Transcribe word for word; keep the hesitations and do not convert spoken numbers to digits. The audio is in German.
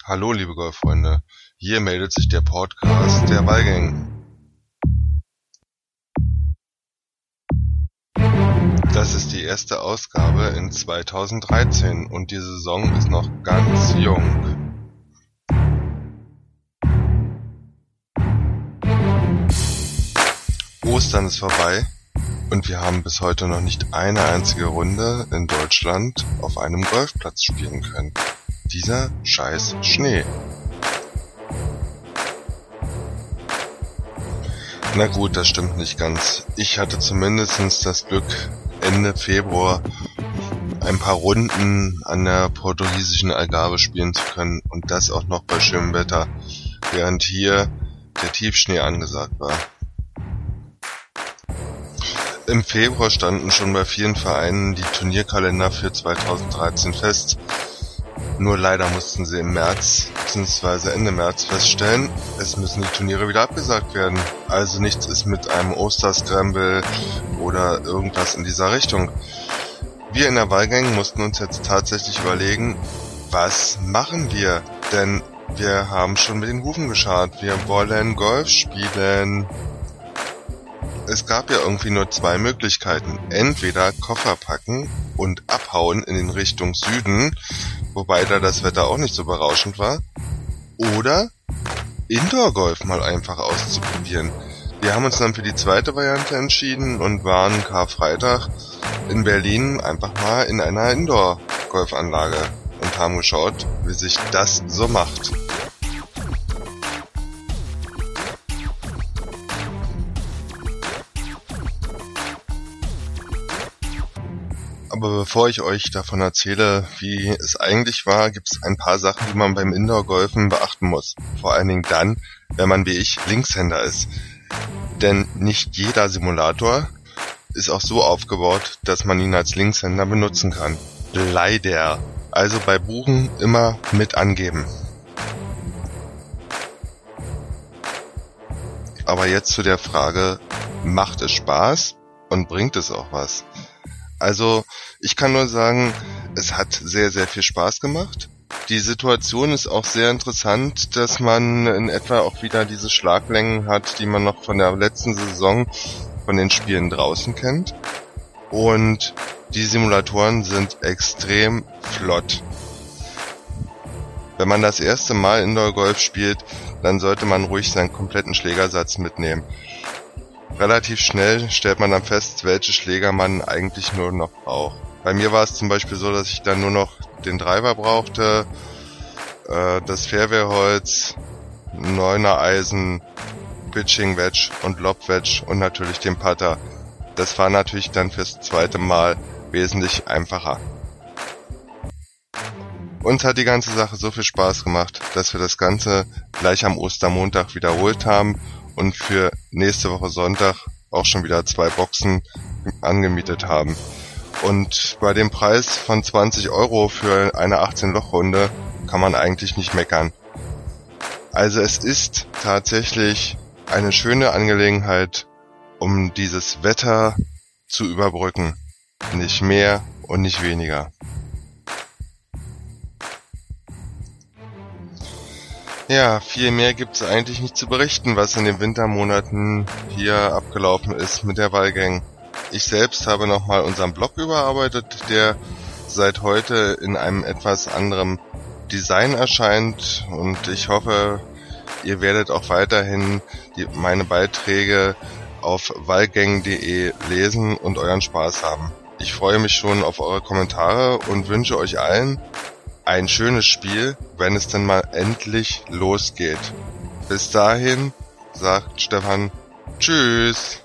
Hallo liebe Golffreunde, hier meldet sich der Podcast der Wallgang. Das ist die erste Ausgabe in zweitausenddreizehn und die Saison ist noch ganz jung. Ostern ist vorbei und wir haben bis heute noch nicht eine einzige Runde in Deutschland auf einem Golfplatz spielen können. Dieser scheiß Schnee. Na gut, das stimmt nicht ganz. Ich hatte zumindest das Glück, Ende Februar ein paar Runden an der portugiesischen Algarve spielen zu können und das auch noch bei schönem Wetter, während hier der Tiefschnee angesagt war. Im Februar standen schon bei vielen Vereinen die Turnierkalender für zweitausenddreizehn fest. Nur leider mussten sie im März bzw. Ende März feststellen, es müssen die Turniere wieder abgesagt werden. Also nichts ist mit einem Osterscramble oder irgendwas in dieser Richtung. Wir in der Wallgang mussten uns jetzt tatsächlich überlegen, was machen wir? Denn wir haben schon mit den Hufen geschart. Wir wollen Golf spielen. Es gab ja irgendwie nur zwei Möglichkeiten. Entweder Koffer packen und abhauen in den Richtung Süden, wobei da das Wetter auch nicht so berauschend war, oder Indoor-Golf mal einfach auszuprobieren. Wir haben uns dann für die zweite Variante entschieden und waren Karfreitag in Berlin einfach mal in einer Indoor-Golfanlage und haben geschaut, wie sich das so macht. Aber bevor ich euch davon erzähle, wie es eigentlich war, gibt es ein paar Sachen, die man beim Indoor-Golfen beachten muss. Vor allen Dingen dann, wenn man wie ich Linkshänder ist. Denn nicht jeder Simulator ist auch so aufgebaut, dass man ihn als Linkshänder benutzen kann. Leider. Also bei Buchen immer mit angeben. Aber jetzt zu der Frage, macht es Spaß und bringt es auch was? Also, ich kann nur sagen, es hat sehr, sehr viel Spaß gemacht. Die Situation ist auch sehr interessant, dass man in etwa auch wieder diese Schlaglängen hat, die man noch von der letzten Saison von den Spielen draußen kennt. Und die Simulatoren sind extrem flott. Wenn man das erste Mal Indoor-Golf spielt, dann sollte man ruhig seinen kompletten Schlägersatz mitnehmen. Relativ schnell stellt man dann fest, welche Schläger man eigentlich nur noch braucht. Bei mir war es zum Beispiel so, dass ich dann nur noch den Driver brauchte, äh, das Fairway-Holz, Neuner Eisen, Pitching Wedge und Lob Wedge und natürlich den Putter. Das war natürlich dann fürs zweite Mal wesentlich einfacher. Uns hat die ganze Sache so viel Spaß gemacht, dass wir das Ganze gleich am Ostermontag wiederholt haben und für nächste Woche Sonntag auch schon wieder zwei Boxen angemietet haben. Und bei dem Preis von zwanzig Euro für eine achtzehn-Loch-Runde kann man eigentlich nicht meckern. Also es ist tatsächlich eine schöne Angelegenheit, um dieses Wetter zu überbrücken. Nicht mehr und nicht weniger. Ja, viel mehr gibt's eigentlich nicht zu berichten, was in den Wintermonaten hier abgelaufen ist mit der Wallgang. Ich selbst habe nochmal unseren Blog überarbeitet, der seit heute in einem etwas anderem Design erscheint und ich hoffe, ihr werdet auch weiterhin die, meine Beiträge auf wallgang punkt de lesen und euren Spaß haben. Ich freue mich schon auf eure Kommentare und wünsche euch allen ein schönes Spiel, wenn es denn mal endlich losgeht. Bis dahin, sagt Stefan, tschüss.